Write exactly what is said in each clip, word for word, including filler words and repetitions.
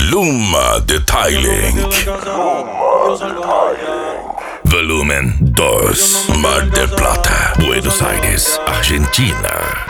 Luma Detailing. Volumen dos. Mar del Plata, Buenos Aires, Argentina.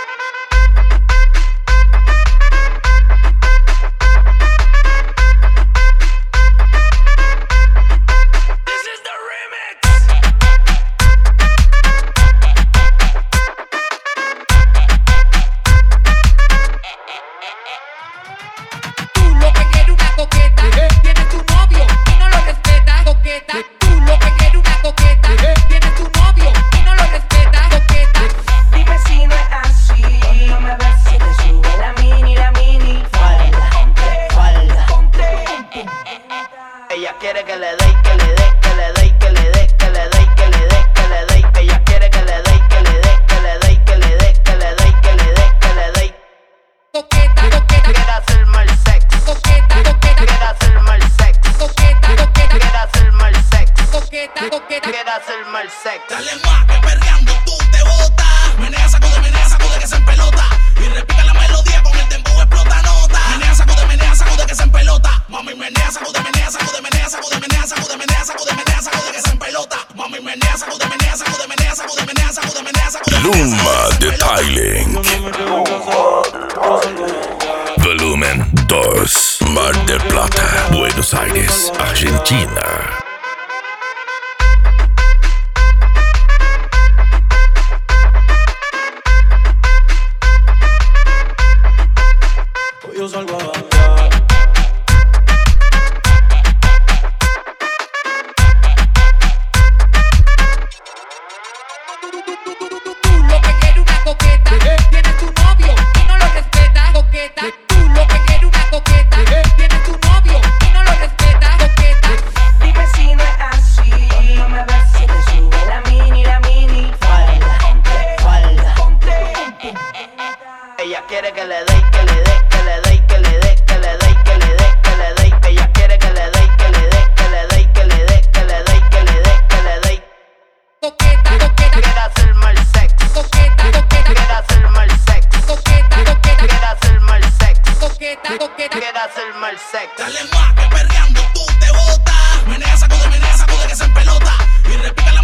Dale más que perreando tú te botas. Menea, sacude, menea, sacude que se empelota. Y repica la melodía con el tempo explota nota. Menea, sacude, menea, sacude que se empelota. Mami, menea, sacude, menea, sacude, menea, sacude, menea, sacude, menea, sacude, menea, sacude que se empelota. Mami, menea, sacude, menea, sacude, menea, sacude, menea, sacude, menea, sacude. Luma Detailing. Volumen dos. Mar del Plata, Buenos Aires, Argentina. Yo salgo a bailar. Tú lo que quieres una coqueta, tienes tu novio y no lo respetas, coqueta. Tú lo que quieres una coqueta, tienes tu novio y no lo respetas, coqueta. Dime si no es así, no me ves si te sube la mini, la mini. Falda, falda, ella quiere que le dé, que le dé. Dale más que perreando tú te botas. Menea, sacude, menea, sacude que se empelota. Y repica